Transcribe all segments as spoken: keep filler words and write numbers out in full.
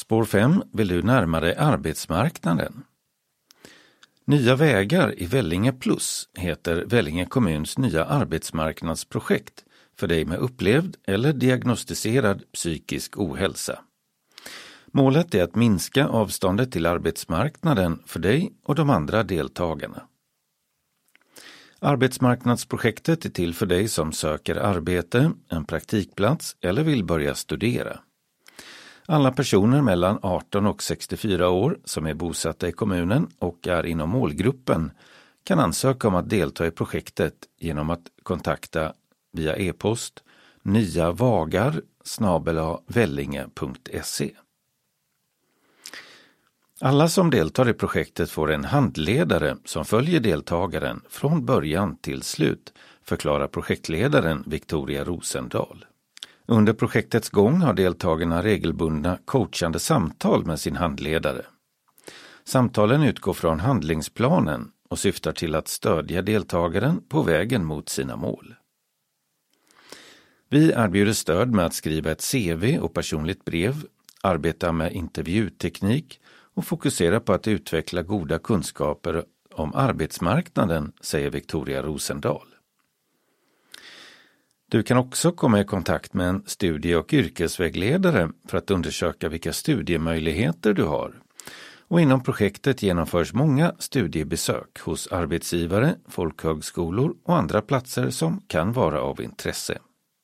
Spår fem. Vill du närmare arbetsmarknaden? Nya vägar i Vellinge Plus heter Vellinge kommuns nya arbetsmarknadsprojekt för dig med upplevd eller diagnostiserad psykisk ohälsa. Målet är att minska avståndet till arbetsmarknaden för dig och de andra deltagarna. Arbetsmarknadsprojektet är till för dig som söker arbete, en praktikplats eller vill börja studera. Alla personer mellan arton och sextiofyra år som är bosatta i kommunen och är inom målgruppen kan ansöka om att delta i projektet genom att kontakta via e-post nyavagar snabel-a vellinge punkt se. Alla som deltar i projektet får en handledare som följer deltagaren från början till slut, förklarar projektledaren Victoria Rosendahl. Under projektets gång har deltagarna regelbundna coachande samtal med sin handledare. Samtalen utgår från handlingsplanen och syftar till att stödja deltagaren på vägen mot sina mål. Vi erbjuder stöd med att skriva ett C V och personligt brev, arbeta med intervjuteknik och fokusera på att utveckla goda kunskaper om arbetsmarknaden, säger Victoria Rosendahl. Du kan också komma i kontakt med en studie- och yrkesvägledare för att undersöka vilka studiemöjligheter du har. Och inom projektet genomförs många studiebesök hos arbetsgivare, folkhögskolor och andra platser som kan vara av intresse.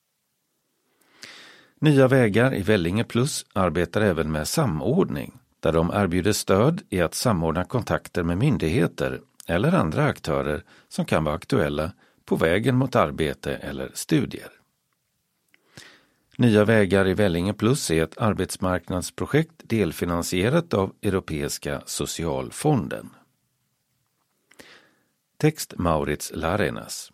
Nya vägar i Vellinge Plus arbetar även med samordning, där de erbjuder stöd i att samordna kontakter med myndigheter eller andra aktörer som kan vara aktuella på vägen mot arbete eller studier. Nya vägar i Vellinge Plus är ett arbetsmarknadsprojekt delfinansierat av Europeiska socialfonden. Text Maurits Larenas.